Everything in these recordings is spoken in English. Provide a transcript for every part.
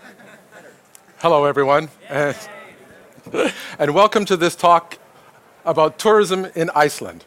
Hello, everyone, and welcome to this talk about tourism in Iceland.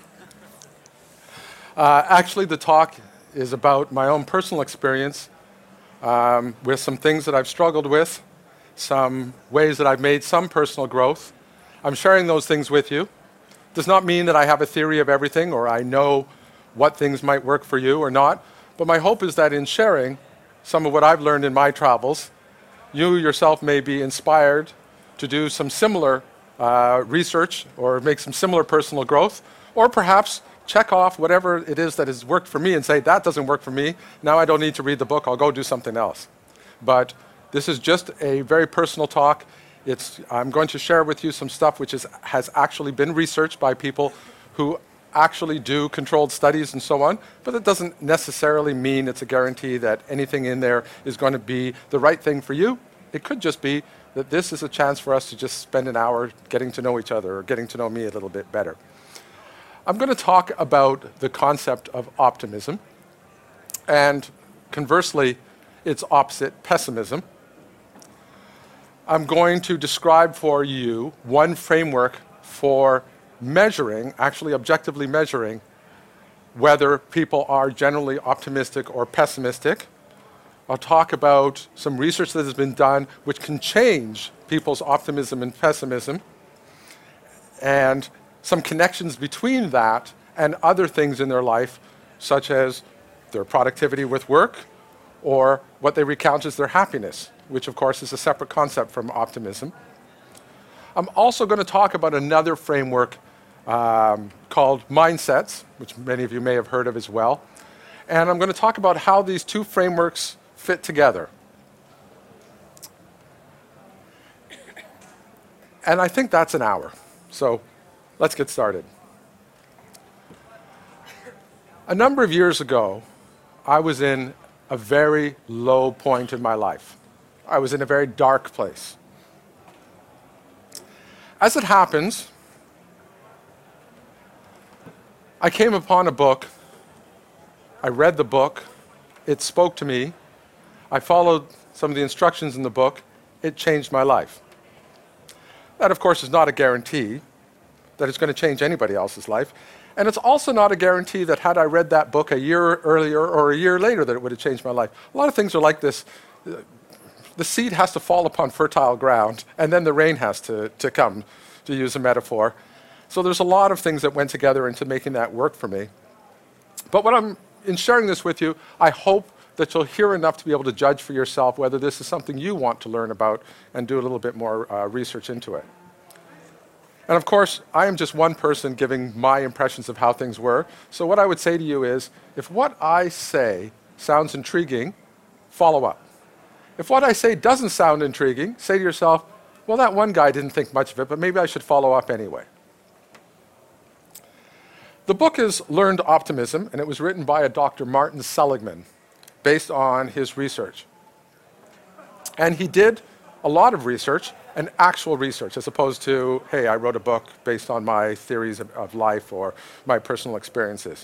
Actually, the talk is about my own personal experience with some things that I've struggled with, some ways that I've made some personal growth. I'm sharing those things with you. Does not mean that I have a theory of everything or I know what things might work for you or not, but my hope is that in sharing some of what I've learned in my travels, you yourself may be inspired to do some similar research or make some similar personal growth, or perhaps check off whatever it is that has worked for me and say, that doesn't work for me, now I don't need to read the book, I'll go do something else. But this is just a very personal talk. I'm going to share with you some stuff which has actually been researched by people who actually do controlled studies and so on, but it doesn't necessarily mean it's a guarantee that anything in there is going to be the right thing for you. It could just be that this is a chance for us to just spend an hour getting to know each other or getting to know me a little bit better. I'm going to talk about the concept of optimism and conversely its opposite, pessimism. I'm going to describe for you one framework for measuring, actually objectively measuring, whether people are generally optimistic or pessimistic. I'll talk about some research that has been done which can change people's optimism and pessimism, and some connections between that and other things in their life, such as their productivity with work or what they recount as their happiness, which of course is a separate concept from optimism. I'm also going to talk about another framework called mindsets, which many of you may have heard of as well. And I'm going to talk about how these two frameworks fit together. And I think that's an hour. So let's get started. A number of years ago, I was in a very low point in my life. I was in a very dark place. As it happens, I came upon a book. I read the book. It spoke to me. I followed some of the instructions in the book. It changed my life. That, of course, is not a guarantee that it's going to change anybody else's life. And it's also not a guarantee that had I read that book a year earlier or a year later that it would have changed my life. A lot of things are like this. The seed has to fall upon fertile ground, and then the rain has to come, to use a metaphor. So there's a lot of things that went together into making that work for me. But in sharing this with you, I hope that you'll hear enough to be able to judge for yourself whether this is something you want to learn about and do a little bit more research into it. And of course, I am just one person giving my impressions of how things were. So what I would say to you is, if what I say sounds intriguing, follow up. If what I say doesn't sound intriguing, say to yourself, well, that one guy didn't think much of it, but maybe I should follow up anyway. The book is Learned Optimism, and it was written by a Dr. Martin Seligman, based on his research. And he did a lot of research, and actual research, as opposed to, hey, I wrote a book based on my theories of life or my personal experiences.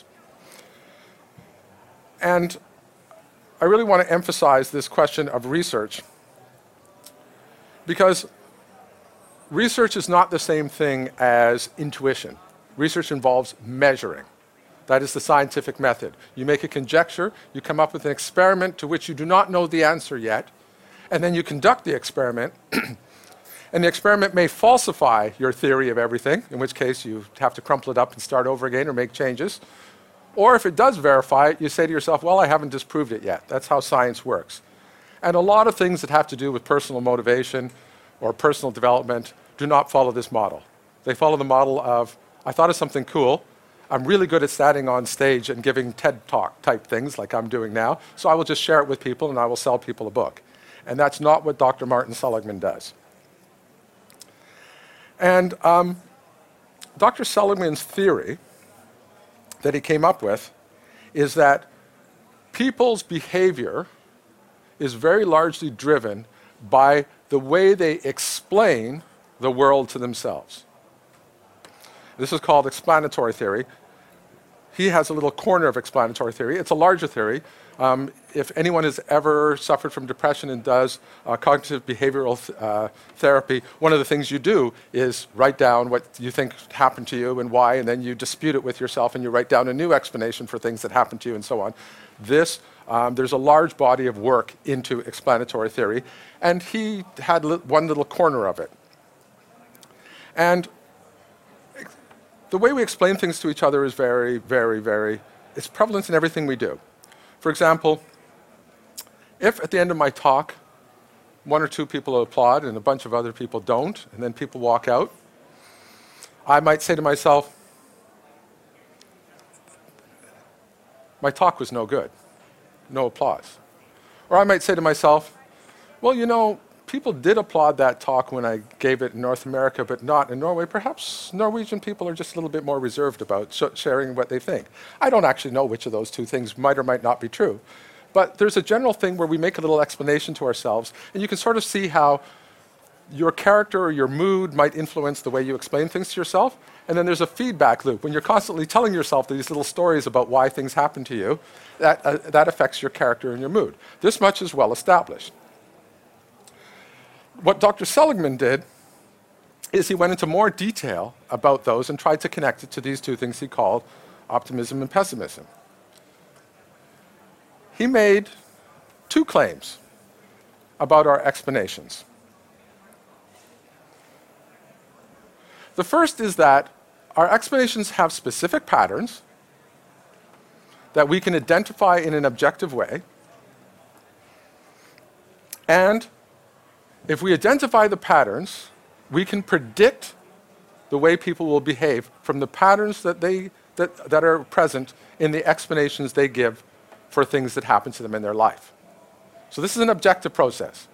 And I really want to emphasize this question of research, because research is not the same thing as intuition. Research involves measuring. That is the scientific method. You make a conjecture, you come up with an experiment to which you do not know the answer yet, and then you conduct the experiment, and the experiment may falsify your theory of everything, in which case you have to crumple it up and start over again or make changes. Or if it does verify it, you say to yourself, well, I haven't disproved it yet. That's how science works. And a lot of things that have to do with personal motivation or personal development do not follow this model. They follow the model of, I thought of something cool. I'm really good at standing on stage and giving TED Talk type things like I'm doing now, so I will just share it with people and I will sell people a book. And that's not what Dr. Martin Seligman does. And Dr. Seligman's theory that he came up with is that people's behavior is very largely driven by the way they explain the world to themselves. This is called explanatory theory. He has a little corner of explanatory theory. It's a larger theory. If anyone has ever suffered from depression and does cognitive behavioral therapy, one of the things you do is write down what you think happened to you and why, and then you dispute it with yourself and you write down a new explanation for things that happened to you and so on. There's a large body of work into explanatory theory, and he had one little corner of it. And the way we explain things to each other is very, very, very, it's prevalent in everything we do. For example, if at the end of my talk, one or two people applaud and a bunch of other people don't, and then people walk out, I might say to myself, my talk was no good, no applause. Or I might say to myself, well, you know, people did applaud that talk when I gave it in North America, but not in Norway. Perhaps Norwegian people are just a little bit more reserved about sharing what they think. I don't actually know which of those two things might or might not be true. But there's a general thing where we make a little explanation to ourselves, and you can sort of see how your character or your mood might influence the way you explain things to yourself. And then there's a feedback loop. When you're constantly telling yourself these little stories about why things happen to you, that affects your character and your mood. This much is well established. What Dr. Seligman did is he went into more detail about those and tried to connect it to these two things he called optimism and pessimism. He made two claims about our explanations. The first is that our explanations have specific patterns that we can identify in an objective way, and if we identify the patterns, we can predict the way people will behave from the patterns that are present in the explanations they give for things that happen to them in their life. So this is an objective process.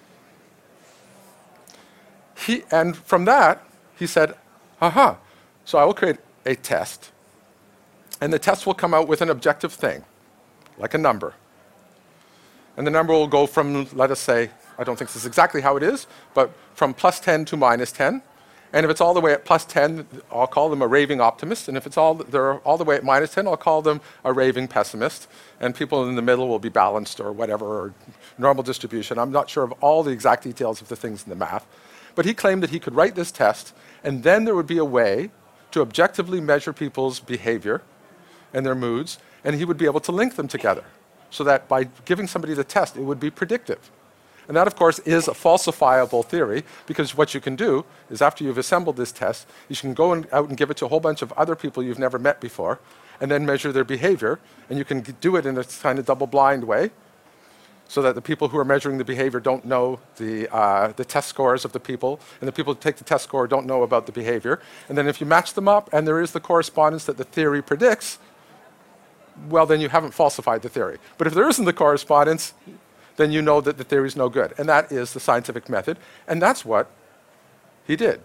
And from that, he said, aha, so I will create a test, and the test will come out with an objective thing, like a number. And the number will go from, let us say, I don't think this is exactly how it is, but from plus 10 to minus 10. And if it's all the way at plus 10, I'll call them a raving optimist. And if they're all the way at minus 10, I'll call them a raving pessimist. And people in the middle will be balanced or whatever, or normal distribution. I'm not sure of all the exact details of the things in the math. But he claimed that he could write this test, and then there would be a way to objectively measure people's behavior and their moods, and he would be able to link them together, so that by giving somebody the test, it would be predictive. And that, of course, is a falsifiable theory, because what you can do is after you've assembled this test, you can go out and give it to a whole bunch of other people you've never met before, and then measure their behavior. And you can do it in a kind of double-blind way, so that the people who are measuring the behavior don't know the test scores of the people, and the people who take the test score don't know about the behavior. And then if you match them up, and there is the correspondence that the theory predicts, well, then you haven't falsified the theory. But if there isn't the correspondence, then you know that the theory is no good. And that is the scientific method, and that's what he did.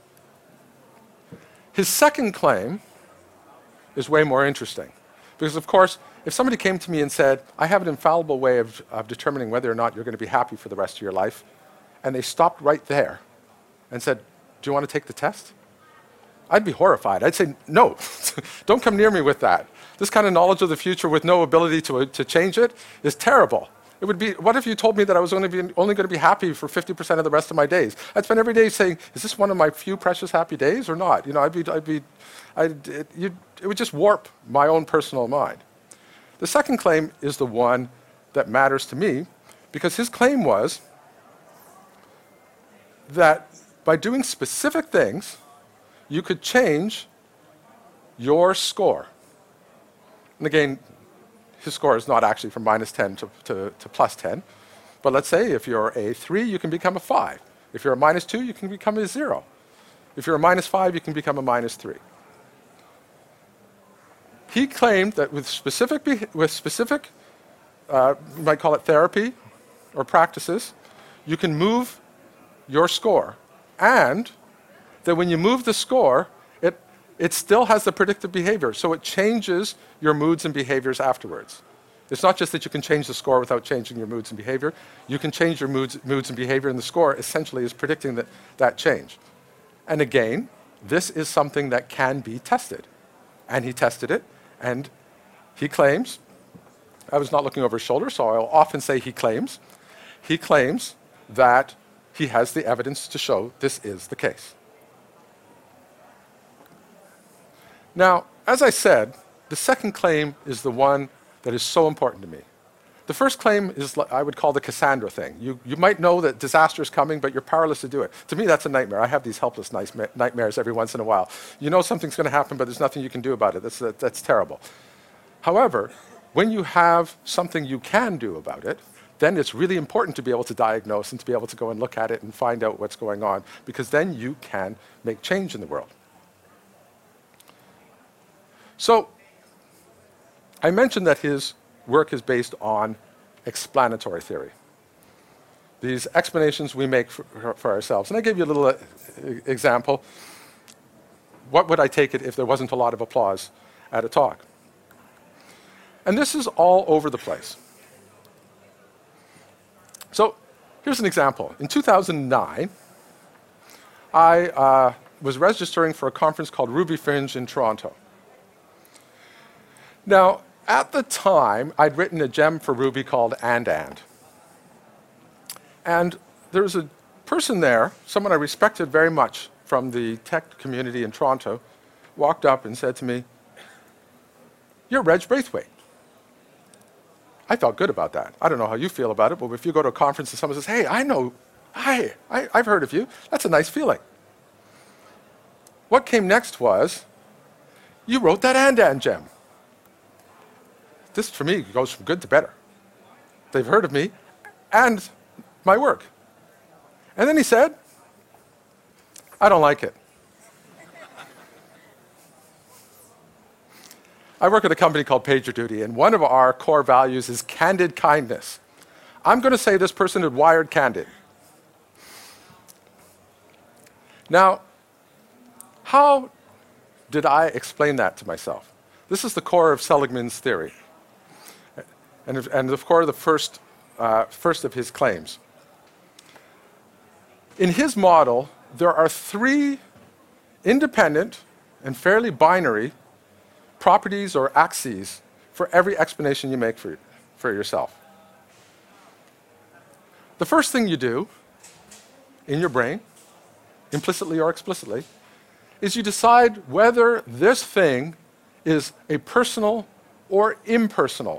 His second claim is way more interesting. Because, of course, if somebody came to me and said, I have an infallible way of determining whether or not you're going to be happy for the rest of your life, and they stopped right there and said, do you want to take the test? I'd be horrified. I'd say, no, don't come near me with that. This kind of knowledge of the future with no ability to change it is terrible. It would be, what if you told me that I was only going to be happy for 50% of the rest of my days? I'd spend every day saying, is this one of my few precious happy days or not? You know, it would just warp my own personal mind. The second claim is the one that matters to me, because his claim was that by doing specific things, you could change your score. And again, his score is not actually from minus 10 to plus 10. But let's say if you're a 3, you can become a 5. If you're a minus 2, you can become a 0. If you're a minus 5, you can become a minus 3. He claimed that with specific, you might call it therapy or practices, you can move your score. And that when you move the score, it still has the predictive behavior, so it changes your moods and behaviors afterwards. It's not just that you can change the score without changing your moods and behavior. You can change your moods and behavior, and the score essentially is predicting that change. And again, this is something that can be tested. And he tested it, and he claims I was not looking over his shoulder, so I'll often say he claims. He claims that he has the evidence to show this is the case. Now, as I said, the second claim is the one that is so important to me. The first claim is I would call the Cassandra thing. You might know that disaster is coming, but you're powerless to do it. To me, that's a nightmare. I have these helpless nightmares every once in a while. You know something's going to happen, but there's nothing you can do about it. That's terrible. However, when you have something you can do about it, then it's really important to be able to diagnose and to be able to go and look at it and find out what's going on, because then you can make change in the world. So, I mentioned that his work is based on explanatory theory. These explanations we make for ourselves. And I gave you a little example. What would I take it if there wasn't a lot of applause at a talk? And this is all over the place. So here's an example. In 2009, I was registering for a conference called Ruby Fringe in Toronto. Now, at the time, I'd written a gem for Ruby called And. And there was a person there, someone I respected very much from the tech community in Toronto, walked up and said to me, "You're Reg Braithwaite." I felt good about that. I don't know how you feel about it, but if you go to a conference and someone says, "Hey, I know, hi, I've heard of you," that's a nice feeling. What came next was, "You wrote that And gem." This, for me, goes from good to better. They've heard of me and my work. And then he said, "I don't like it." I work at a company called PagerDuty, and one of our core values is candid kindness. I'm going to say this person had wired candid. Now, how did I explain that to myself? This is the core of Seligman's theory. And of course, the first of his claims. In his model, there are three independent and fairly binary properties or axes for every explanation you make for yourself. The first thing you do in your brain, implicitly or explicitly, is you decide whether this thing is a personal or impersonal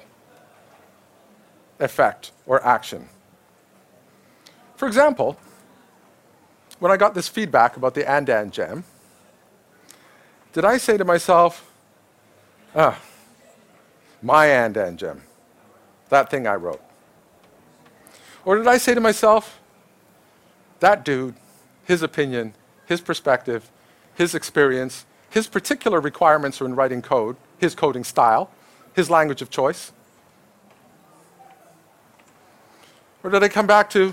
effect or action. For example, when I got this feedback about the And gem, did I say to myself, my And gem, that thing I wrote? Or did I say to myself, that dude, his opinion, his perspective, his experience, his particular requirements in writing code, his coding style, his language of choice? Or did I come back to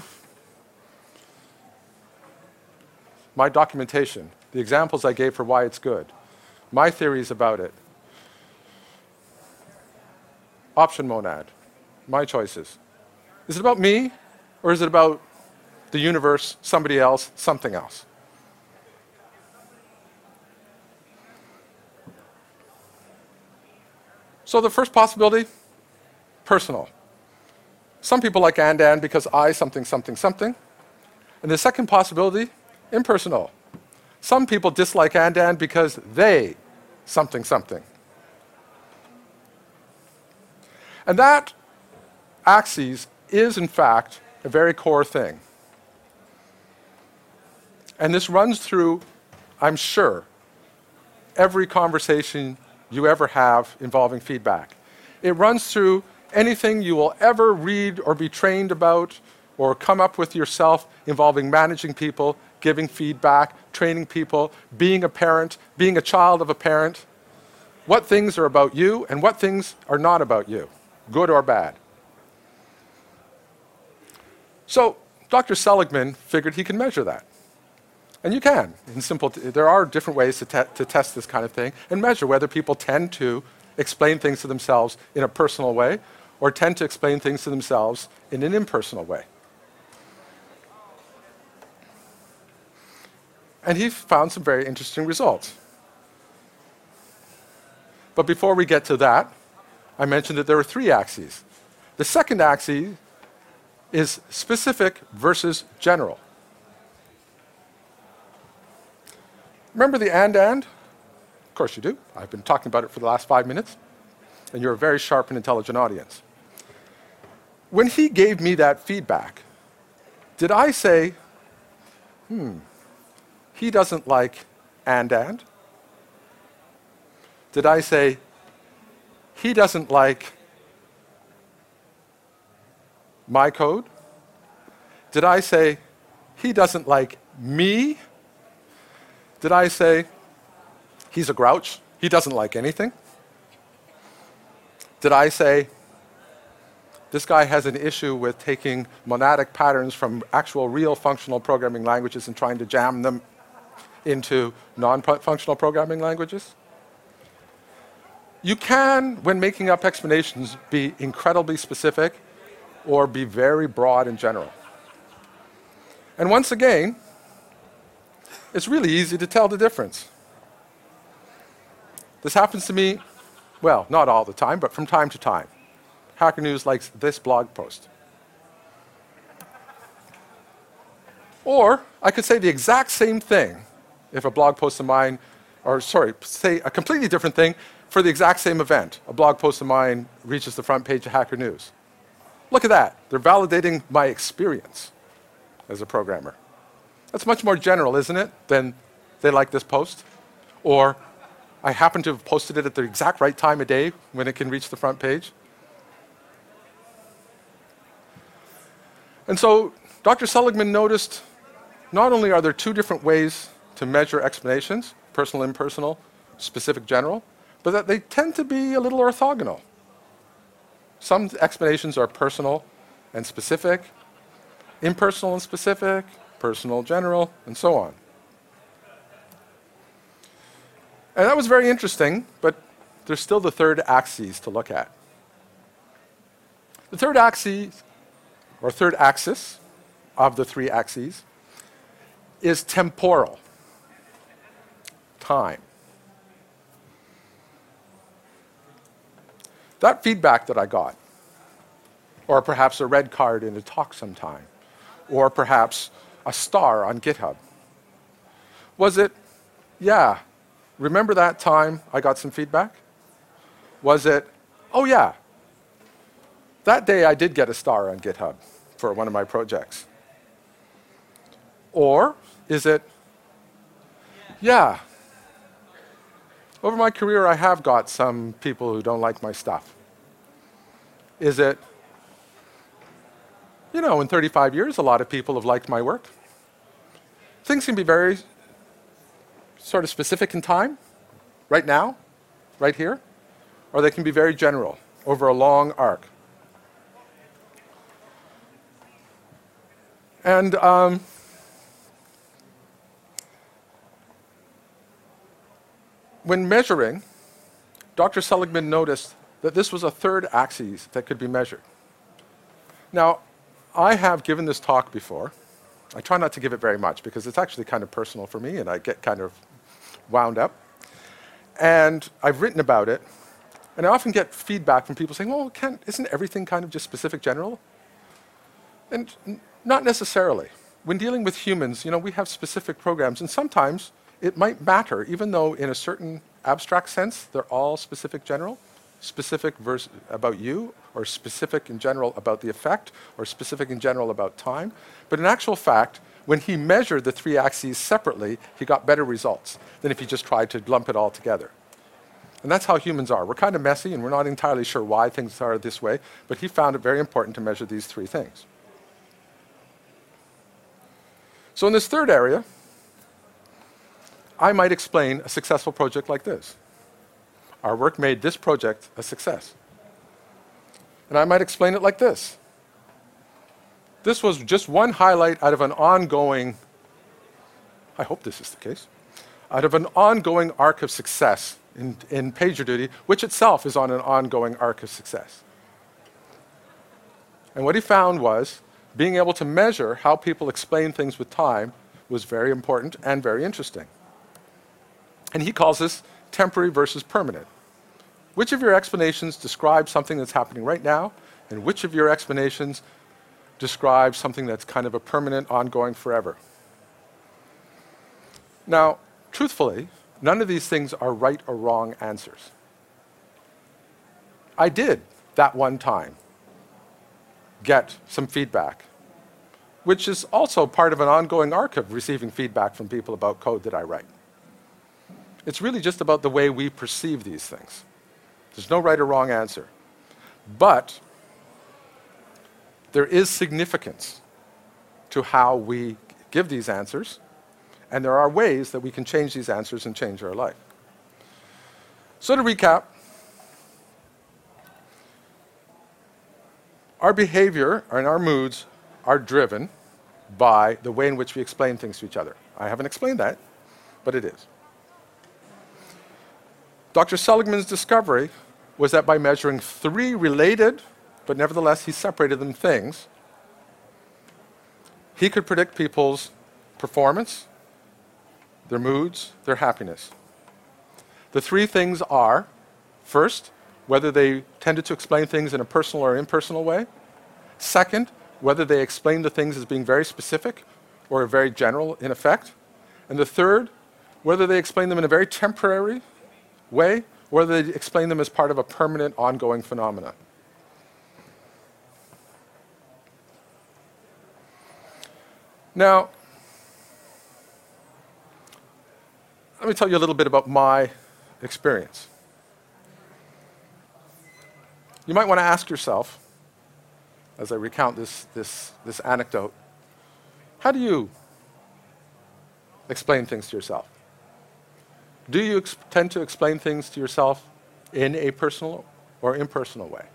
my documentation, the examples I gave for why it's good, my theories about it, option monad, my choices? Is it about me, or is it about the universe, somebody else, something else? So the first possibility, personal. Some people like And because I something, something, something. And the second possibility, impersonal. Some people dislike And because they something, something. And that axis is, in fact, a very core thing. And this runs through, I'm sure, every conversation you ever have involving feedback. It runs through anything you will ever read or be trained about or come up with yourself involving managing people, giving feedback, training people, being a parent, being a child of a parent. What things are about you and what things are not about you, good or bad. So Dr. Seligman figured he could measure that. And you can. There are different ways to test this kind of thing and measure whether people tend to explain things to themselves in a personal way or tend to explain things to themselves in an impersonal way. And he found some very interesting results. But before we get to that, I mentioned that there were 3 axes. The second axis is specific versus general. Remember the and? Of course you do. I've been talking about it for the last 5 minutes, and you're a very sharp and intelligent audience. When he gave me that feedback, did I say, he doesn't like and? Did I say, he doesn't like my code? Did I say, he doesn't like me? Did I say, he's a grouch, he doesn't like anything? Did I say, this guy has an issue with taking monadic patterns from actual real functional programming languages and trying to jam them into non-functional programming languages? You can, when making up explanations, be incredibly specific or be very broad and general. And once again, it's really easy to tell the difference. This happens to me, well, not all the time, but from time to time. Hacker News likes this blog post. Or I could say the exact same thing if a blog post of mine, or sorry, say a completely different thing for the exact same event. A blog post of mine reaches the front page of Hacker News. Look at that. They're validating my experience as a programmer. That's much more general, isn't it, than they like this post? Or I happen to have posted it at the exact right time of day when it can reach the front page. And so Dr. Seligman noticed not only are there 2 different ways to measure explanations, personal, impersonal, specific, general, but that they tend to be a little orthogonal. Some explanations are personal and specific, impersonal and specific, personal, general, and so on. And that was very interesting, but there's still the third axis to look at. The third axis, or third axis of the 3 axes, is temporal, time. That feedback that I got, or perhaps a red card in a talk sometime, or perhaps a star on GitHub, was it, yeah, remember that time I got some feedback? Was it, oh yeah, that day I did get a star on GitHub for one of my projects? Or is it, yeah, over my career I have got some people who don't like my stuff? Is it, you know, in 35 years a lot of people have liked my work? Things can be very sort of specific in time, right now, right here, or they can be very general, over a long arc. And when measuring, Dr. Seligman noticed that this was a third axis that could be measured. Now, I have given this talk before. I try not to give it very much because it's actually kind of personal for me and I get kind of wound up. And I've written about it, and I often get feedback from people saying, well, isn't everything kind of just specific general? And not necessarily. When dealing with humans, you know, we have specific programs, and sometimes it might matter, even though in a certain abstract sense, they're all specific general, specific about you, or specific in general about the effect, or specific in general about time. But in actual fact, when he measured the 3 axes separately, he got better results than if he just tried to lump it all together. And that's how humans are. We're kind of messy, and we're not entirely sure why things are this way, but he found it very important to measure these 3 things. So in this third area, I might explain a successful project like this. Our work made this project a success. And I might explain it like this. This was just one highlight out of an ongoing, I hope this is the case, out of an ongoing arc of success in PagerDuty, which itself is on an ongoing arc of success. And what he found was being able to measure how people explain things with time was very important and very interesting. And he calls this temporary versus permanent. Which of your explanations describe something that's happening right now, and which of your explanations describe something that's kind of a permanent, ongoing, forever? Now, truthfully, none of these things are right or wrong answers. I did, that one time, get some feedback, which is also part of an ongoing arc of receiving feedback from people about code that I write. It's really just about the way we perceive these things. There's no right or wrong answer. But there is significance to how we give these answers, and there are ways that we can change these answers and change our life. So to recap, our behavior and our moods are driven by the way in which we explain things to each other. I haven't explained that, but it is. Dr. Seligman's discovery was that by measuring 3 related, but nevertheless he separated them, things, he could predict people's performance, their moods, their happiness. The 3 things are, first, whether they tended to explain things in a personal or impersonal way. Second, whether they explained the things as being very specific or very general in effect. And the third, whether they explained them in a very temporary way, or whether they explained them as part of a permanent, ongoing phenomenon. Now, let me tell you a little bit about my experience. You might want to ask yourself, as I recount this anecdote, how do you explain things to yourself? Do you tend to explain things to yourself in a personal or impersonal way?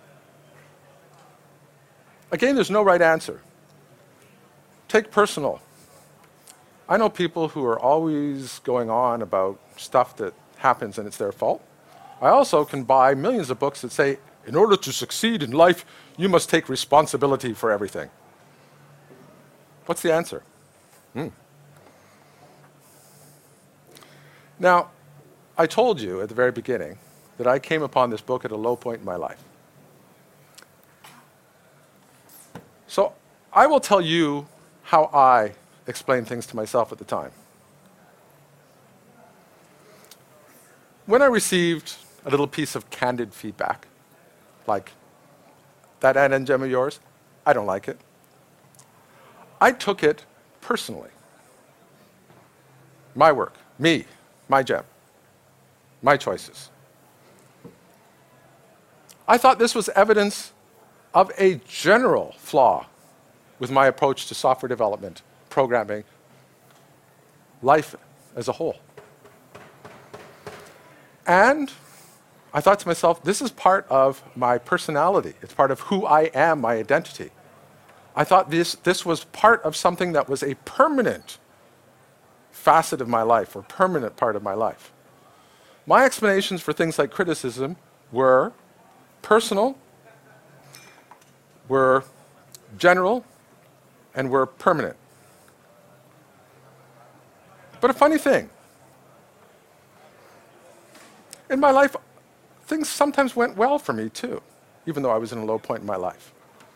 Again, there's no right answer. Take personal. I know people who are always going on about stuff that happens and it's their fault. I also can buy millions of books that say, in order to succeed in life, you must take responsibility for everything. What's the answer? Now, I told you at the very beginning that I came upon this book at a low point in my life. So I will tell you how I explained things to myself at the time. When I received a little piece of candid feedback, like, that ad gem of yours, I don't like it, I took it personally. My work, me, my gem, my choices. I thought this was evidence of a general flaw with my approach to software development, programming, life as a whole. And I thought to myself, this is part of my personality. It's part of who I am, my identity. I thought this was part of something that was a permanent facet of my life, or permanent part of my life. My explanations for things like criticism were personal, were general, and were permanent. But a funny thing, in my life, things sometimes went well for me too, even though I was in a low point in my life.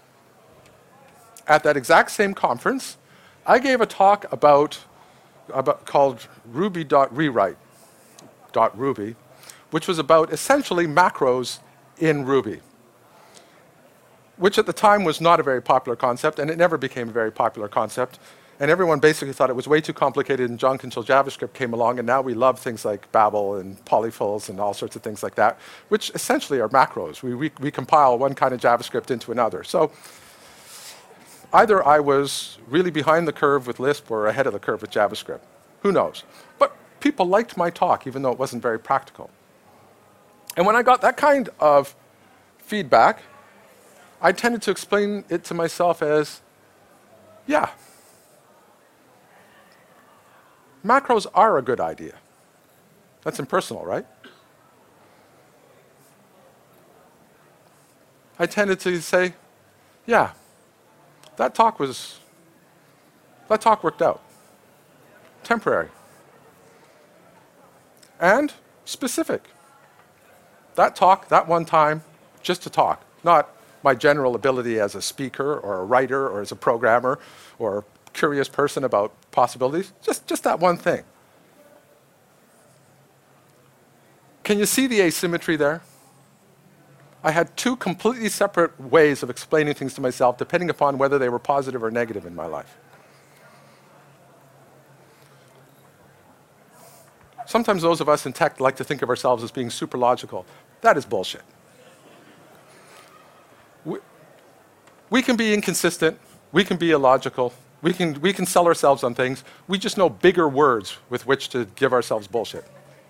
At that exact same conference, I gave a talk called Ruby.Rewrite.Ruby, which was about essentially macros in Ruby, which at the time was not a very popular concept, and it never became a very popular concept. And everyone basically thought it was way too complicated and junk until JavaScript came along, and now we love things like Babel and polyfills and all sorts of things like that, which essentially are macros. We compile one kind of JavaScript into another. So either I was really behind the curve with Lisp or ahead of the curve with JavaScript. Who knows? But people liked my talk, even though it wasn't very practical. And when I got that kind of feedback, I tended to explain it to myself as, yeah, macros are a good idea. That's impersonal, right? I tended to say, yeah, that talk worked out. Temporary. And specific. That talk, that one time, just to talk, not my general ability as a speaker or a writer or as a programmer or a curious person about possibilities, just that one thing. Can you see the asymmetry there? I had two completely separate ways of explaining things to myself depending upon whether they were positive or negative in my life. Sometimes those of us in tech like to think of ourselves as being super logical. That is bullshit. We can be inconsistent, we can be illogical, we can sell ourselves on things. We just know bigger words with which to give ourselves bullshit.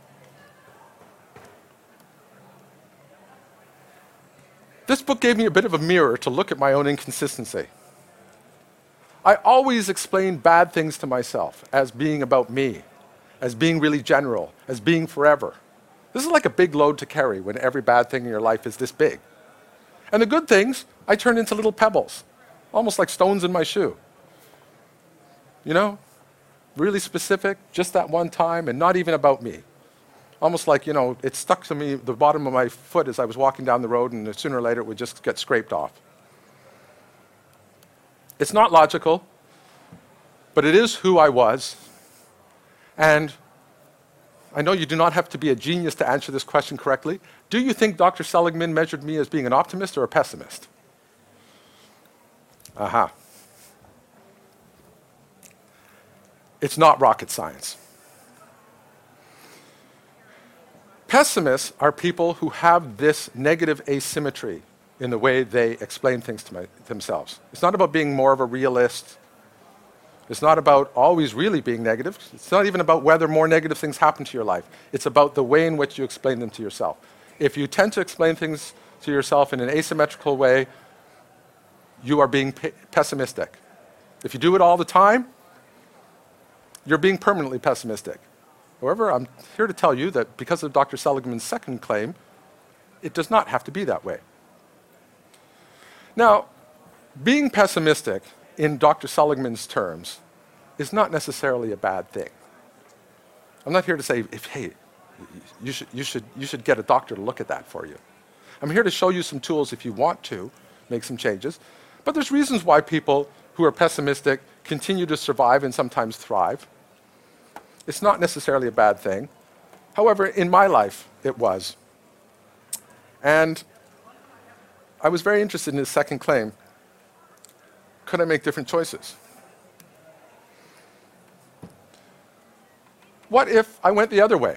This book gave me a bit of a mirror to look at my own inconsistency. I always explain bad things to myself as being about me, as being really general, as being forever. This is like a big load to carry when every bad thing in your life is this big. And the good things, I turn into little pebbles, almost like stones in my shoe. You know, really specific, just that one time, and not even about me. Almost like, you know, it stuck to me, the bottom of my foot as I was walking down the road, and sooner or later it would just get scraped off. It's not logical, but it is who I was. And I know you do not have to be a genius to answer this question correctly. Do you think Dr. Seligman measured me as being an optimist or a pessimist? Aha. It's not rocket science. Pessimists are people who have this negative asymmetry in the way they explain things to themselves. It's not about being more of a realist. It's not about always really being negative. It's not even about whether more negative things happen to your life. It's about the way in which you explain them to yourself. If you tend to explain things to yourself in an asymmetrical way, you are being pessimistic. If you do it all the time, you're being permanently pessimistic. However, I'm here to tell you that because of Dr. Seligman's second claim, it does not have to be that way. Now, being pessimistic in Dr. Seligman's terms is not necessarily a bad thing. I'm not here to say, hey, you should get a doctor to look at that for you. I'm here to show you some tools if you want to make some changes. But there's reasons why people who are pessimistic continue to survive and sometimes thrive. It's not necessarily a bad thing. However, in my life, it was. And I was very interested in his second claim. Could I make different choices? What if I went the other way?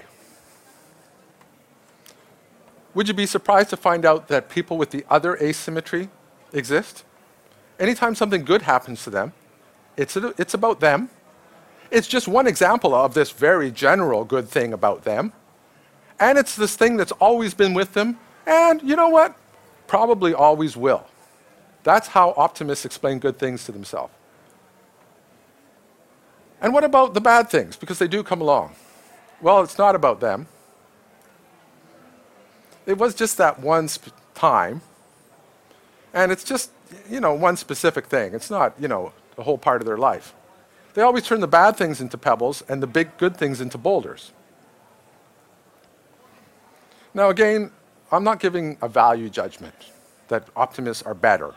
Would you be surprised to find out that people with the other asymmetry exist? Anytime something good happens to them, it's about them. It's just one example of this very general good thing about them. And it's this thing that's always been with them, and you know what? Probably always will. That's how optimists explain good things to themselves. And what about the bad things? Because they do come along. Well, it's not about them. It was just that one time. And it's just, one specific thing. It's not, the whole part of their life. They always turn the bad things into pebbles and the big good things into boulders. Now again, I'm not giving a value judgment that optimists are better.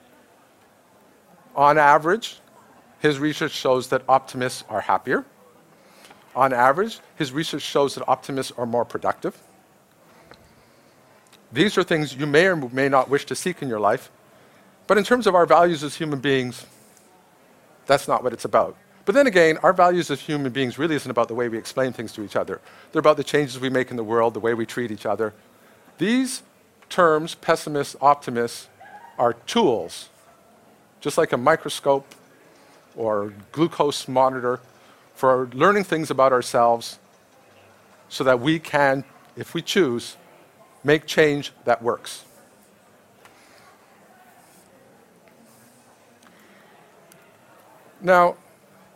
On average, his research shows that optimists are happier. On average, his research shows that optimists are more productive. These are things you may or may not wish to seek in your life, but in terms of our values as human beings, that's not what it's about. But then again, our values as human beings really isn't about the way we explain things to each other. They're about the changes we make in the world, the way we treat each other. These terms, pessimists, optimists, are tools, just like a microscope or glucose monitor, for learning things about ourselves so that we can, if we choose, make change that works. Now,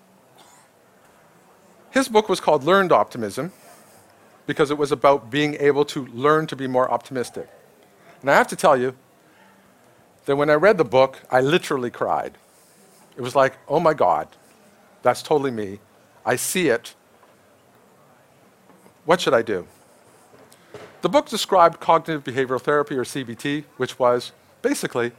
his book was called Learned Optimism because it was about being able to learn to be more optimistic. And I have to tell you that when I read the book, I literally cried. It was like, oh my God, that's totally me. I see it. What should I do? The book described cognitive behavioral therapy, or CBT, which was basically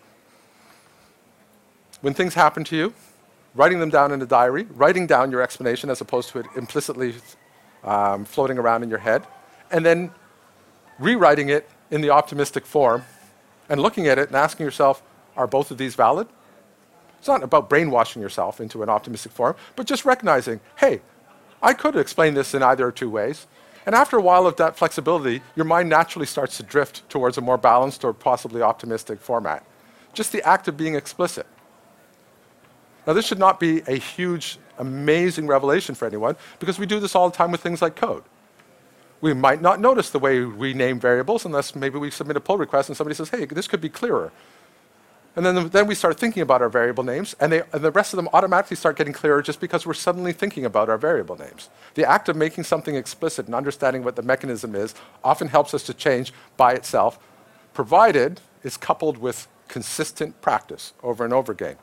when things happen to you, writing them down in a diary, writing down your explanation as opposed to it implicitly floating around in your head, and then rewriting it in the optimistic form and looking at it and asking yourself, are both of these valid? It's not about brainwashing yourself into an optimistic form, but just recognizing, hey, I could explain this in either or two ways. And after a while of that flexibility, your mind naturally starts to drift towards a more balanced or possibly optimistic format. Just the act of being explicit. Now, this should not be a huge, amazing revelation for anyone, because we do this all the time with things like code. We might not notice the way we name variables unless maybe we submit a pull request and somebody says, hey, this could be clearer. And then we start thinking about our variable names, and the rest of them automatically start getting clearer just because we're suddenly thinking about our variable names. The act of making something explicit and understanding what the mechanism is often helps us to change by itself, provided it's coupled with consistent practice over and over again.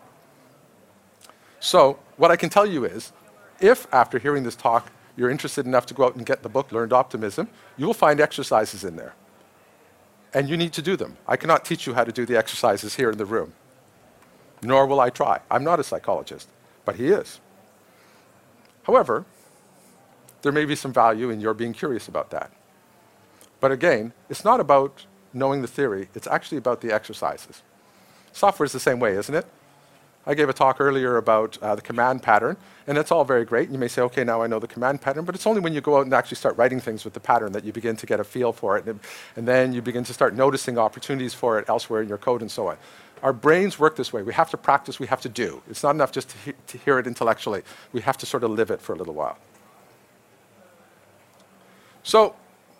So what I can tell you is, if after hearing this talk, you're interested enough to go out and get the book, Learned Optimism, you will find exercises in there. And you need to do them. I cannot teach you how to do the exercises here in the room, nor will I try. I'm not a psychologist, but he is. However, there may be some value in your being curious about that. But again, it's not about knowing the theory, it's actually about the exercises. Software is the same way, isn't it? I gave a talk earlier about the command pattern, and it's all very great. You may say, okay, now I know the command pattern, but it's only when you go out and actually start writing things with the pattern that you begin to get a feel for it, and then you begin to start noticing opportunities for it elsewhere in your code and so on. Our brains work this way. We have to practice, we have to do. It's not enough just to hear it intellectually. We have to sort of live it for a little while. So,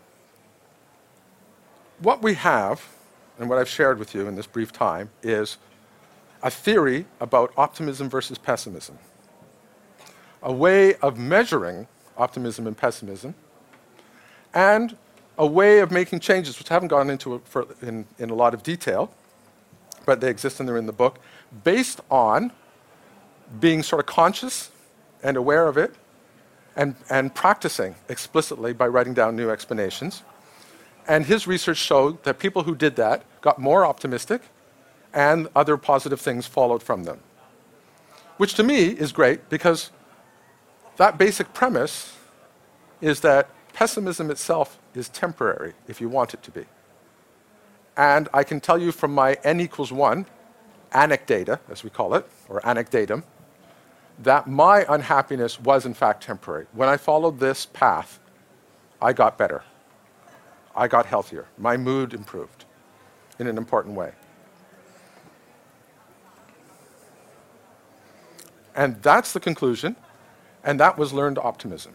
what we have, and what I've shared with you in this brief time, is a theory about optimism versus pessimism, a way of measuring optimism and pessimism, and a way of making changes, which I haven't gone into in a lot of detail, but they exist and they're in the book, based on being sort of conscious and aware of it, and practicing explicitly by writing down new explanations. And his research showed that people who did that got more optimistic, and other positive things followed from them. Which to me is great, because that basic premise is that pessimism itself is temporary if you want it to be. And I can tell you from my n=1 anecdata, as we call it, or anecdatum, that my unhappiness was in fact temporary. When I followed this path, I got better. I got healthier. My mood improved in an important way. And that's the conclusion, and that was learned optimism.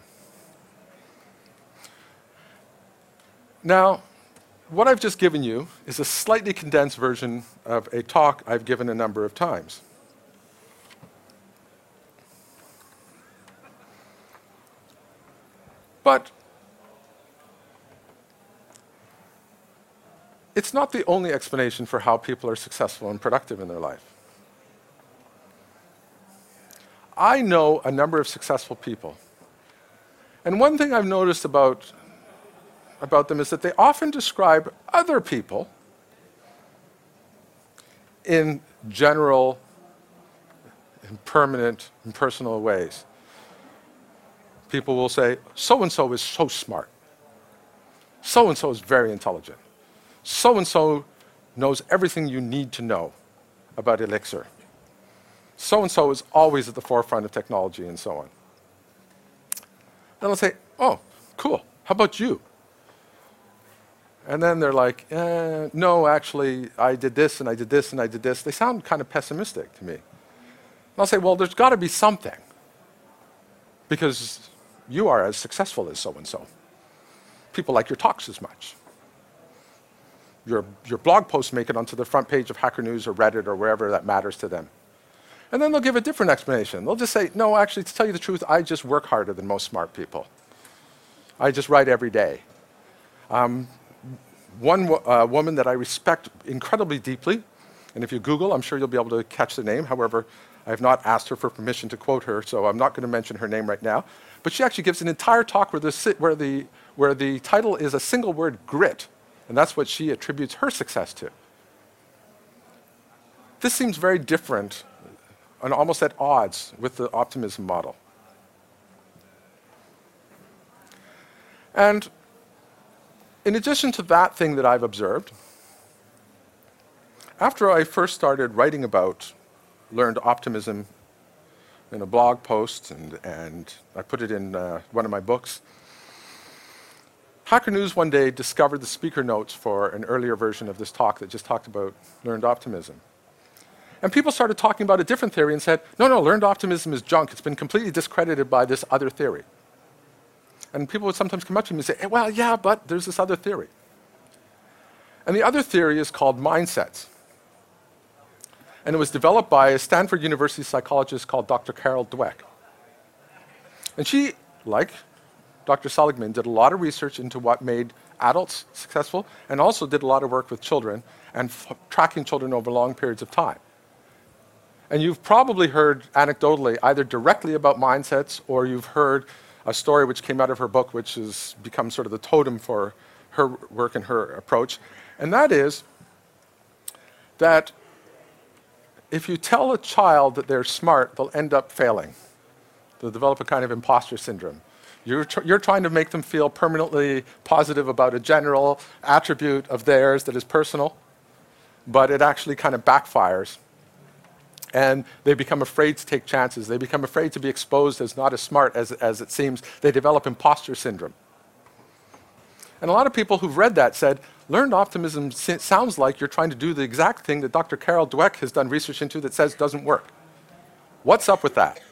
Now, what I've just given you is a slightly condensed version of a talk I've given a number of times. But it's not the only explanation for how people are successful and productive in their life. I know a number of successful people. And one thing I've noticed about them is that they often describe other people in general, permanent, impersonal ways. People will say, so-and-so is so smart. So-and-so is very intelligent. So-and-so knows everything you need to know about Elixir. So-and-so is always at the forefront of technology, and so on. Then I'll say, oh, cool, how about you? And then they're like, no, actually, I did this, and I did this, and I did this. They sound kind of pessimistic to me. And I'll say, well, there's got to be something, because you are as successful as so-and-so. People like your talks as much. Your blog posts make it onto the front page of Hacker News or Reddit or wherever that matters to them. And then they'll give a different explanation. They'll just say, no, actually, to tell you the truth, I just work harder than most smart people. I just write every day. One woman that I respect incredibly deeply, and if you Google, I'm sure you'll be able to catch the name. However, I have not asked her for permission to quote her, so I'm not going to mention her name right now. But she actually gives an entire talk where the title is a single word, grit. And that's what she attributes her success to. This seems very different and almost at odds with the optimism model. And in addition to that thing that I've observed, after I first started writing about learned optimism in a blog post, and I put it in one of my books, Hacker News one day discovered the speaker notes for an earlier version of this talk that just talked about learned optimism. And people started talking about a different theory and said, no, learned optimism is junk. It's been completely discredited by this other theory. And people would sometimes come up to me and say, well, yeah, but there's this other theory. And the other theory is called mindsets. And it was developed by a Stanford University psychologist called Dr. Carol Dweck. And she, like Dr. Seligman, did a lot of research into what made adults successful, and also did a lot of work with children and tracking children over long periods of time. And you've probably heard anecdotally either directly about mindsets, or you've heard a story which came out of her book, which has become sort of the totem for her work and her approach. And that is that if you tell a child that they're smart, they'll end up failing. They'll develop a kind of imposter syndrome. You're trying to make them feel permanently positive about a general attribute of theirs that is personal, but it actually kind of backfires. And they become afraid to take chances. They become afraid to be exposed as not as smart as it seems. They develop imposter syndrome. And a lot of people who've read that said, learned optimism sounds like you're trying to do the exact thing that Dr. Carol Dweck has done research into that says doesn't work. What's up with that?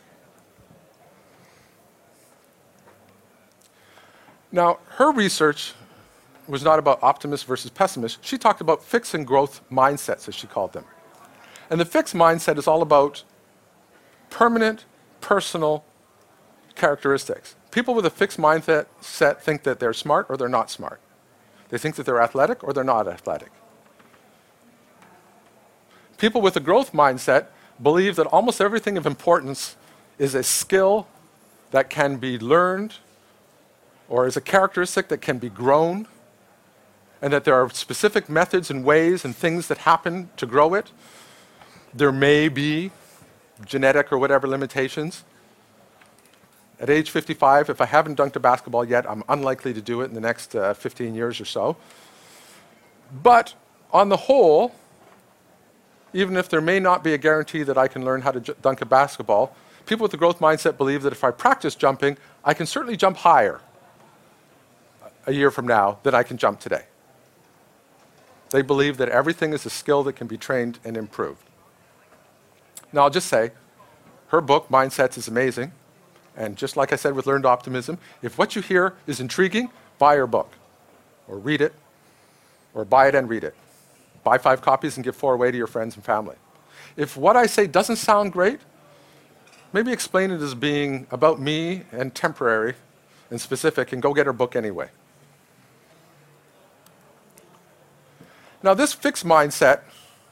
Now, her research was not about optimists versus pessimists. She talked about fixed and growth mindsets, as she called them. And the fixed mindset is all about permanent, personal characteristics. People with a fixed mindset think that they're smart or they're not smart. They think that they're athletic or they're not athletic. People with a growth mindset believe that almost everything of importance is a skill that can be learned or is a characteristic that can be grown, and that there are specific methods and ways and things that happen to grow it. There may be genetic or whatever limitations. At age 55, if I haven't dunked a basketball yet, I'm unlikely to do it in the next 15 years or so. But on the whole, even if there may not be a guarantee that I can learn how to dunk a basketball, people with the growth mindset believe that if I practice jumping, I can certainly jump higher a year from now than I can jump today. They believe that everything is a skill that can be trained and improved. Now, I'll just say, her book, Mindsets, is amazing. And just like I said with Learned Optimism, if what you hear is intriguing, buy her book, or read it, or buy it and read it. Buy 5 copies and give 4 away to your friends and family. If what I say doesn't sound great, maybe explain it as being about me and temporary and specific, and go get her book anyway. Now, this fixed mindset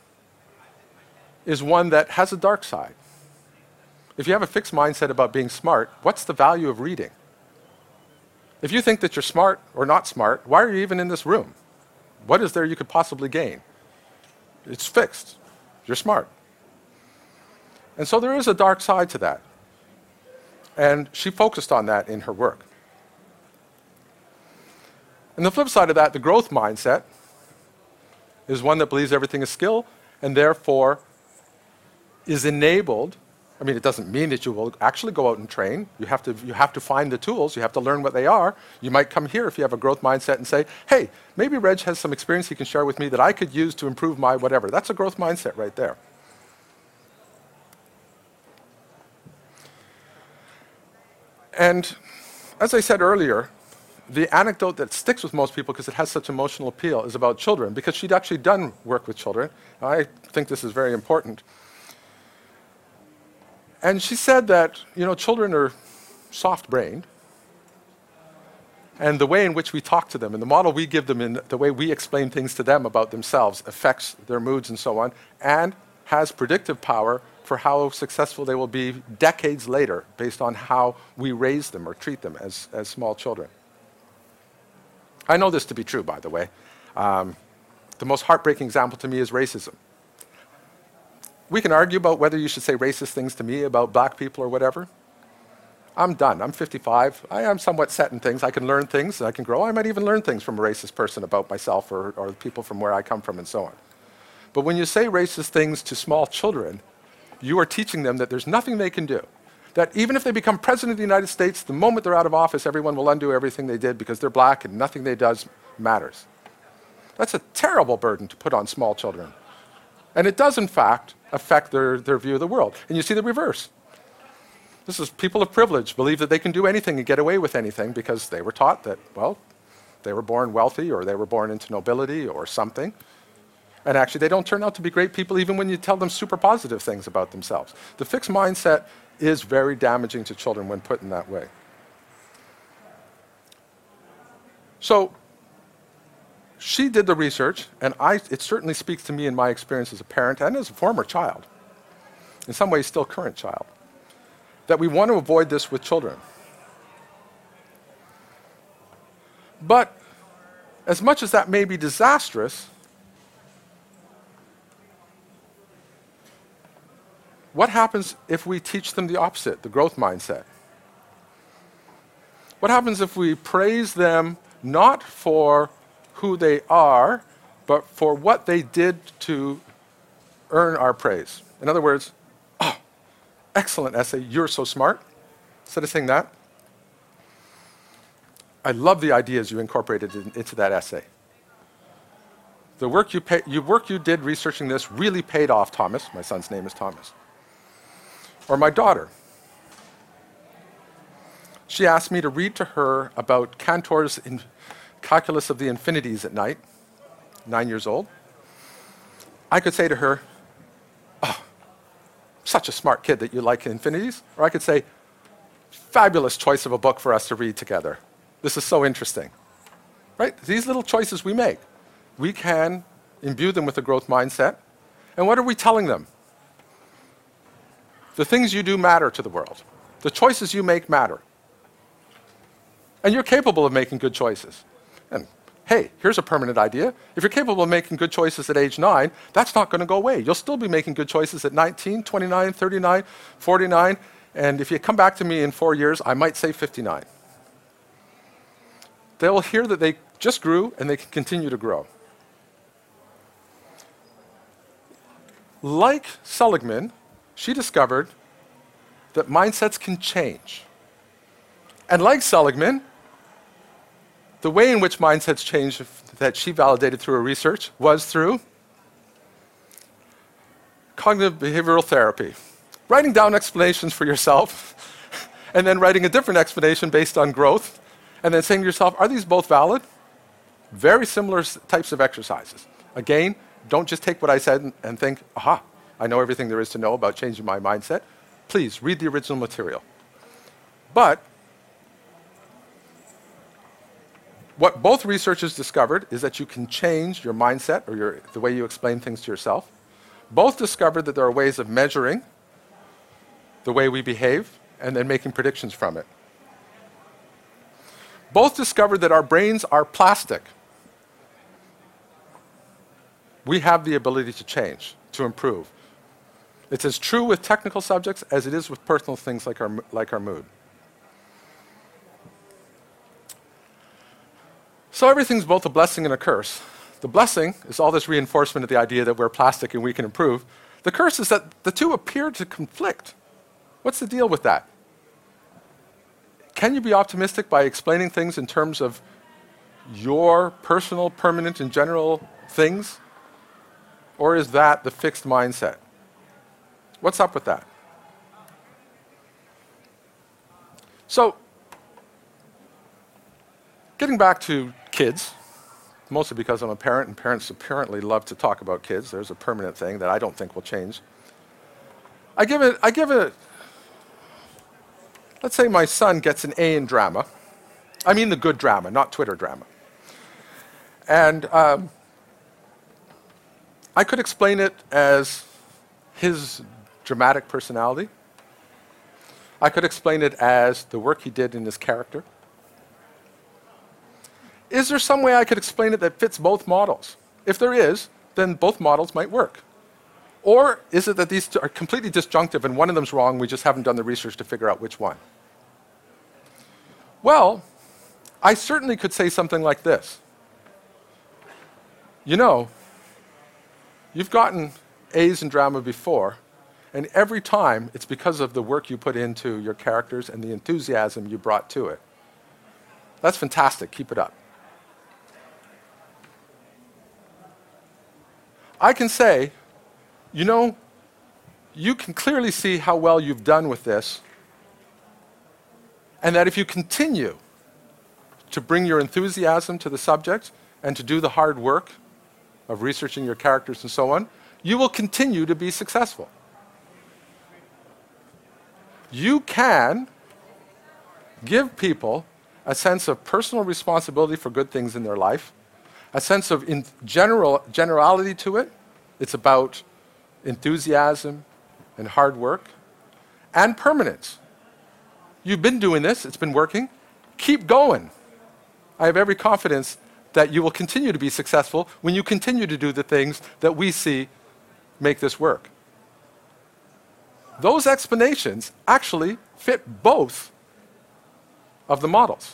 is one that has a dark side. If you have a fixed mindset about being smart, what's the value of reading? If you think that you're smart or not smart, why are you even in this room? What is there you could possibly gain? It's fixed. You're smart. And so there is a dark side to that. And she focused on that in her work. And the flip side of that, the growth mindset, is one that believes everything is skill and therefore is enabled. I mean, it doesn't mean that you will actually go out and train. You have to find the tools. You have to learn what they are. You might come here if you have a growth mindset and say, hey, maybe Reg has some experience he can share with me that I could use to improve my whatever. That's a growth mindset right there. And as I said earlier, the anecdote that sticks with most people because it has such emotional appeal is about children, because she'd actually done work with children. I think this is very important. And she said that, children are soft-brained, and the way in which we talk to them and the model we give them and the way we explain things to them about themselves affects their moods and so on, and has predictive power for how successful they will be decades later based on how we raise them or treat them as small children. I know this to be true, by the way. The most heartbreaking example to me is racism. We can argue about whether you should say racist things to me about black people or whatever. I'm done. I'm 55. I am somewhat set in things. I can learn things, and I can grow. I might even learn things from a racist person about myself or the people from where I come from and so on. But when you say racist things to small children, you are teaching them that there's nothing they can do. That even if they become president of the United States, the moment they're out of office, everyone will undo everything they did because they're black and nothing they do matters. That's a terrible burden to put on small children. And it does, in fact, affect their view of the world. And you see the reverse. This is people of privilege believe that they can do anything and get away with anything because they were taught that, well, they were born wealthy or they were born into nobility or something. And actually, they don't turn out to be great people even when you tell them super positive things about themselves. The fixed mindset is very damaging to children when put in that way. So she did the research, and it certainly speaks to me in my experience as a parent and as a former child, in some ways still current child, that we want to avoid this with children. But as much as that may be disastrous, what happens if we teach them the opposite, the growth mindset? What happens if we praise them not for who they are, but for what they did to earn our praise? In other words, oh, excellent essay, you're so smart. Instead of saying that, I love the ideas you incorporated into that essay. The work you did researching this really paid off, Thomas. My son's name is Thomas. Or my daughter. She asked me to read to her about Cantor's Calculus of the Infinities at night, 9 years old. I could say to her, oh, such a smart kid that you like infinities. Or I could say, fabulous choice of a book for us to read together. This is so interesting. Right? These little choices we make, we can imbue them with a growth mindset. And what are we telling them? The things you do matter to the world. The choices you make matter. And you're capable of making good choices. And hey, here's a permanent idea. If you're capable of making good choices at age 9, that's not going to go away. You'll still be making good choices at 19, 29, 39, 49, and if you come back to me in 4 years, I might say 59. They'll hear that they just grew and they can continue to grow. Like Seligman, she discovered that mindsets can change. And like Seligman, the way in which mindsets change that she validated through her research was through cognitive behavioral therapy. Writing down explanations for yourself, and then writing a different explanation based on growth, and then saying to yourself, are these both valid? Very similar types of exercises. Again, don't just take what I said and think, aha, I know everything there is to know about changing my mindset. Please, read the original material. But what both researchers discovered is that you can change your mindset or the way you explain things to yourself. Both discovered that there are ways of measuring the way we behave and then making predictions from it. Both discovered that our brains are plastic. We have the ability to change, to improve. It's as true with technical subjects as it is with personal things like our mood. So everything's both a blessing and a curse. The blessing is all this reinforcement of the idea that we're plastic and we can improve. The curse is that the two appear to conflict. What's the deal with that? Can you be optimistic by explaining things in terms of your personal, permanent, and general things? Or is that the fixed mindset? What's up with that? So, getting back to kids, mostly because I'm a parent, and parents apparently love to talk about kids. There's a permanent thing that I don't think will change. I give it, let's say my son gets an A in drama. I mean the good drama, not Twitter drama. And I could explain it as his dramatic personality. I could explain it as the work he did in his character. is there some way I could explain it that fits both models? If there is, then both models might work. Or is it that these are completely disjunctive and one of them's wrong, we just haven't done the research to figure out which one? Well, I certainly could say something like this. You know, you've gotten A's in drama before, and every time it's because of the work you put into your characters and the enthusiasm you brought to it. That's fantastic, keep it up. I can say, you know, you can clearly see how well you've done with this, and that if you continue to bring your enthusiasm to the subject and to do the hard work of researching your characters and so on, you will continue to be successful. You can give people a sense of personal responsibility for good things in their life, a sense of generality to it. It's about enthusiasm and hard work, and permanence. You've been doing this, it's been working. Keep going. I have every confidence that you will continue to be successful when you continue to do the things that we see make this work. Those explanations actually fit both of the models.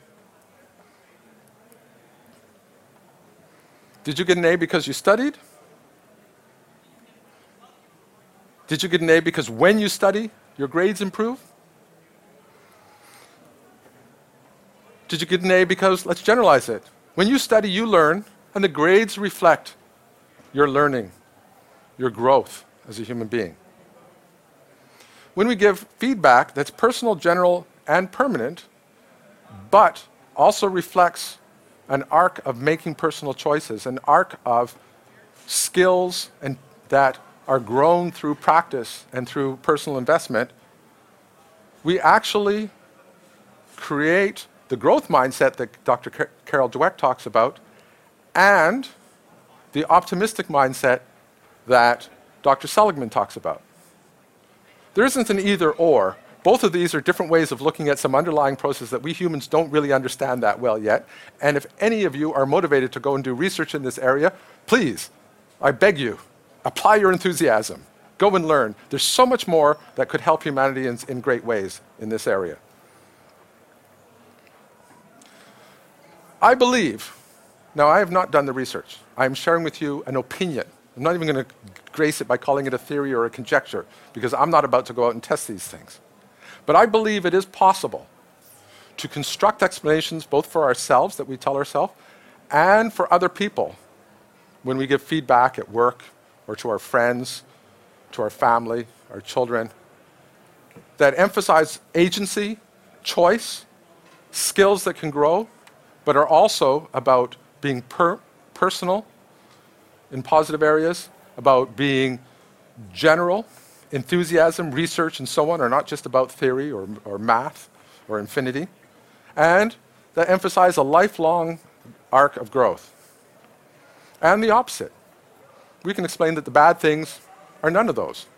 Did you get an A because you studied? Did you get an A because when you study, your grades improve? Did you get an A because, let's generalize it, when you study, you learn, and the grades reflect your learning, your growth as a human being. When we give feedback that's personal, general, and permanent, but also reflects an arc of making personal choices, an arc of skills and that are grown through practice and through personal investment, we actually create the growth mindset that Dr. Carol Dweck talks about, and the optimistic mindset that Dr. Seligman talks about. There isn't an either or. Both of these are different ways of looking at some underlying process that we humans don't really understand that well yet. And if any of you are motivated to go and do research in this area, please, I beg you, apply your enthusiasm. Go and learn. There's so much more that could help humanity in great ways in this area. I believe, now I have not done the research. I'm sharing with you an opinion. I'm not even going to grace it by calling it a theory or a conjecture, because I'm not about to go out and test these things. But I believe it is possible to construct explanations both for ourselves that we tell ourselves and for other people when we give feedback at work or to our friends, to our family, our children, that emphasize agency, choice, skills that can grow, but are also about being personal in positive areas, about being general. Enthusiasm, research, and so on are not just about theory or math or infinity, and that emphasize a lifelong arc of growth. And the opposite. We can explain that the bad things are none of those.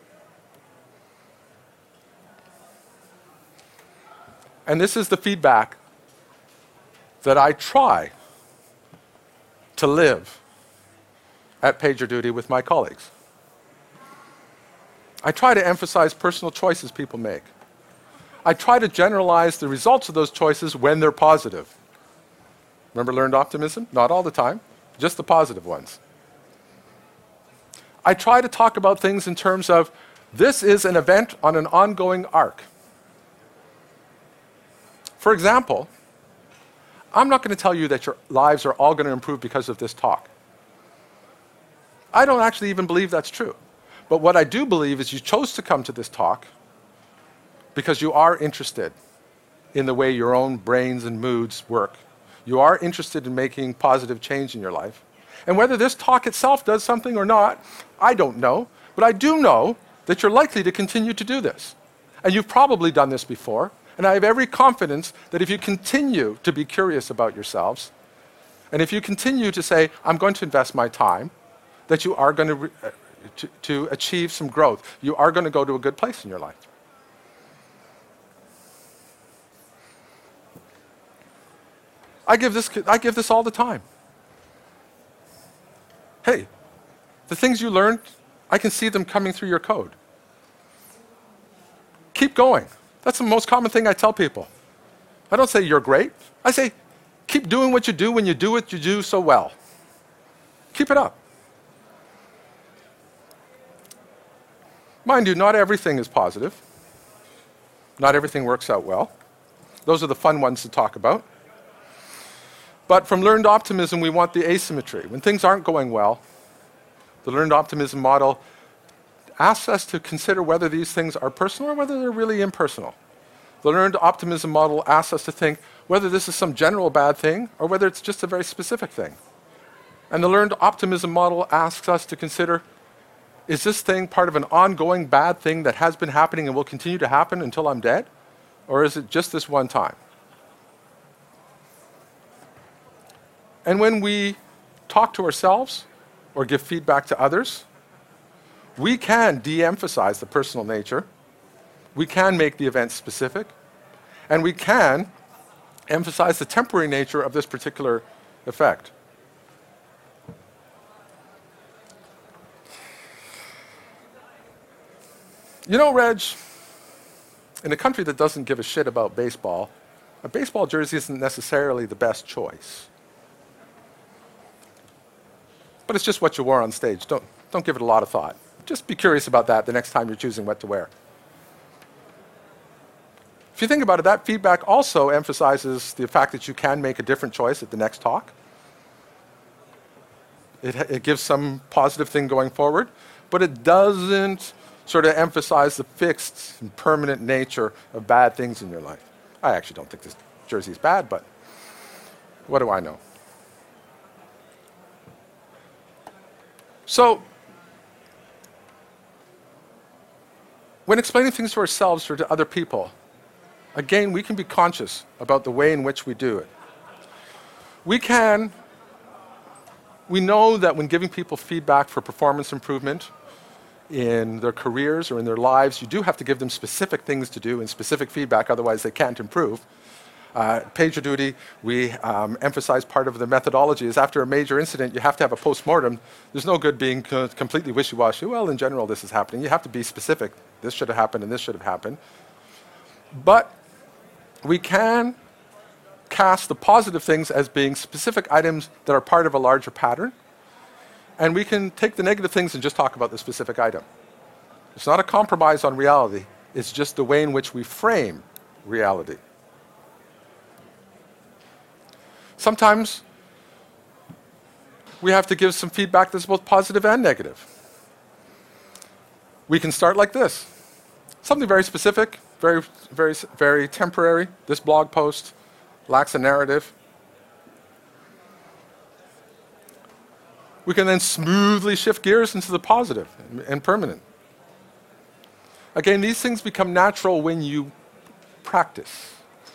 And this is the feedback that I try to live at PagerDuty with my colleagues. I try to emphasize personal choices people make. I try to generalize the results of those choices when they're positive. Remember learned optimism? Not all the time, just the positive ones. I try to talk about things in terms of this is an event on an ongoing arc. For example, I'm not going to tell you that your lives are all going to improve because of this talk. I don't actually even believe that's true. But what I do believe is you chose to come to this talk because you are interested in the way your own brains and moods work. You are interested in making positive change in your life. And whether this talk itself does something or not, I don't know. But I do know that you're likely to continue to do this. And you've probably done this before. And I have every confidence that if you continue to be curious about yourselves, and if you continue to say, I'm going to invest my time, that you are going to achieve some growth. You are going to go to a good place in your life. I give this all the time. Hey, the things you learned, I can see them coming through your code. Keep going. That's the most common thing I tell people. I don't say you're great. I say, keep doing what you do when you do what you do so well. Keep it up. Mind you, not everything is positive. Not everything works out well. Those are the fun ones to talk about. But from learned optimism, we want the asymmetry. When things aren't going well, the learned optimism model asks us to consider whether these things are personal or whether they're really impersonal. The learned optimism model asks us to think whether this is some general bad thing or whether it's just a very specific thing. And the learned optimism model asks us to consider, is this thing part of an ongoing bad thing that has been happening and will continue to happen until I'm dead? Or is it just this one time? And when we talk to ourselves or give feedback to others, we can de-emphasize the personal nature. We can make the event specific. And we can emphasize the temporary nature of this particular effect. You know, Reg, in a country that doesn't give a shit about baseball, a baseball jersey isn't necessarily the best choice. But it's just what you wore on stage. Don't give it a lot of thought. Just be curious about that the next time you're choosing what to wear. If you think about it, that feedback also emphasizes the fact that you can make a different choice at the next talk. It gives some positive thing going forward, but it doesn't sort of emphasize the fixed and permanent nature of bad things in your life. I actually don't think this jersey is bad, but what do I know? So, when explaining things to ourselves or to other people, again, we can be conscious about the way in which we do it. We know that when giving people feedback for performance improvement in their careers or in their lives, you do have to give them specific things to do and specific feedback, otherwise they can't improve. PagerDuty, we emphasize part of the methodology is after a major incident, you have to have a post-mortem. There's no good being completely wishy-washy. Well, in general, this is happening. You have to be specific. This should have happened and this should have happened. But we can cast the positive things as being specific items that are part of a larger pattern. And we can take the negative things and just talk about the specific item. It's not a compromise on reality. It's just the way in which we frame reality. Sometimes we have to give some feedback that's both positive and negative. We can start like this. Something very specific, very, very, very temporary. This blog post lacks a narrative. We can then smoothly shift gears into the positive and permanent. Again, these things become natural when you practice.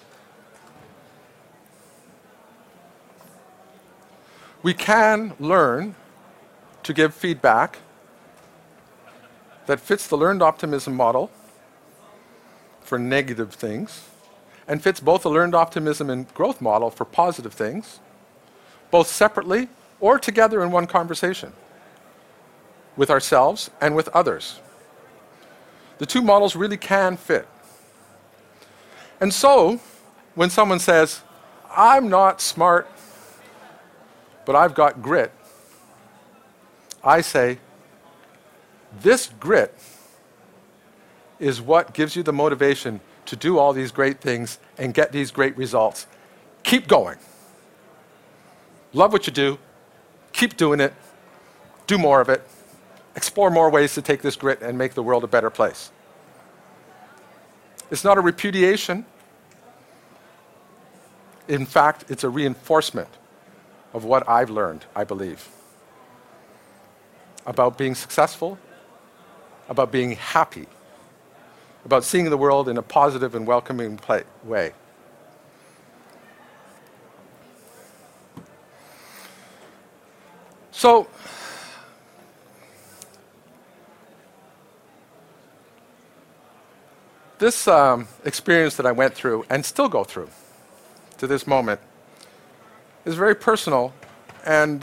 We can learn to give feedback that fits the learned optimism model for negative things and fits both the learned optimism and growth model for positive things, both separately or together in one conversation with ourselves and with others. The two models really can fit. And so, when someone says, I'm not smart, but I've got grit, I say, this grit is what gives you the motivation to do all these great things and get these great results. Keep going. Love what you do. Keep doing it. Do more of it. Explore more ways to take this grit and make the world a better place. It's not a repudiation. In fact, it's a reinforcement of what I've learned, I believe, about being successful, about being happy, about seeing the world in a positive and welcoming way. So, this experience that I went through and still go through to this moment is very personal, and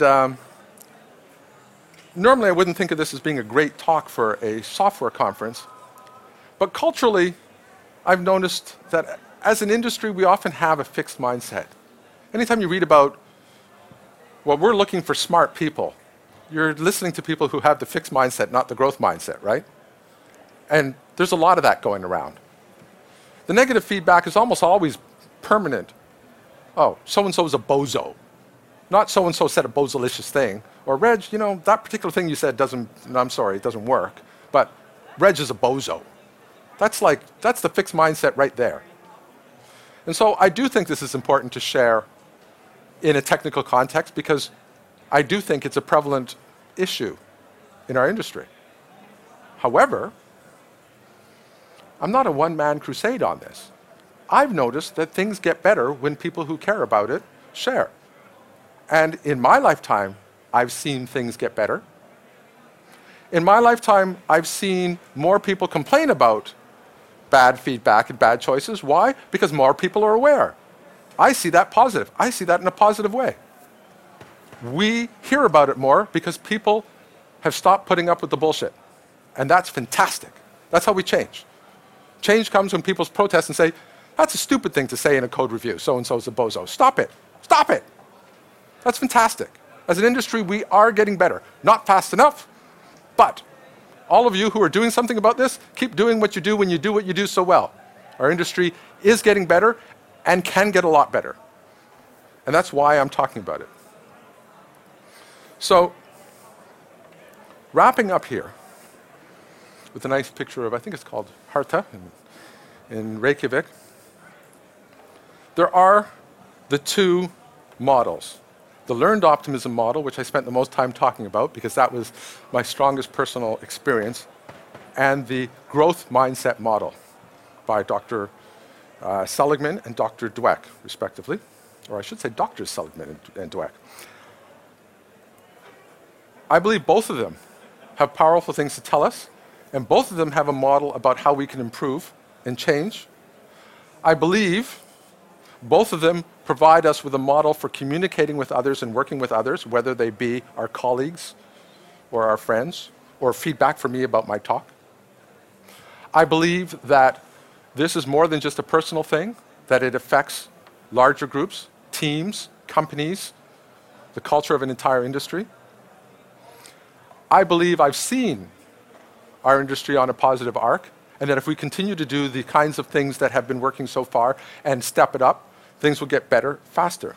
normally I wouldn't think of this as being a great talk for a software conference, but culturally, I've noticed that as an industry, we often have a fixed mindset. Anytime you read about, well, we're looking for smart people, you're listening to people who have the fixed mindset, not the growth mindset, right? And there's a lot of that going around. The negative feedback is almost always permanent. Oh, so-and-so is a bozo. Not so-and-so said a bozalicious thing. Or, Reg, you know, that particular thing you said doesn't, no, I'm sorry, it doesn't work. But Reg is a bozo. That's the fixed mindset right there. And so I do think this is important to share in a technical context because I do think it's a prevalent issue in our industry. However, I'm not a one-man crusade on this. I've noticed that things get better when people who care about it share. And in my lifetime, I've seen things get better. In my lifetime, I've seen more people complain about bad feedback and bad choices. Why? Because more people are aware. I see that positive. I see that in a positive way. We hear about it more because people have stopped putting up with the bullshit. And that's fantastic. That's how we change. Change comes when people protest and say, that's a stupid thing to say in a code review. So-and-so's a bozo. Stop it. Stop it. That's fantastic. As an industry, we are getting better. Not fast enough, but all of you who are doing something about this, keep doing what you do when you do what you do so well. Our industry is getting better and can get a lot better. And that's why I'm talking about it. So, wrapping up here with a nice picture of, I think it's called Harta in Reykjavik. There are the two models. The learned optimism model, which I spent the most time talking about because that was my strongest personal experience, and the growth mindset model by Dr. Seligman and Dr. Dweck, respectively. Or I should say Drs. Seligman and Dweck. I believe both of them have powerful things to tell us, and both of them have a model about how we can improve and change. I believe both of them provide us with a model for communicating with others and working with others, whether they be our colleagues or our friends, or feedback for me about my talk. I believe that this is more than just a personal thing, that it affects larger groups, teams, companies, the culture of an entire industry. I believe I've seen our industry on a positive arc, and that if we continue to do the kinds of things that have been working so far and step it up, things will get better faster.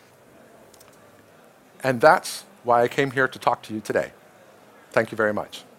And that's why I came here to talk to you today. Thank you very much.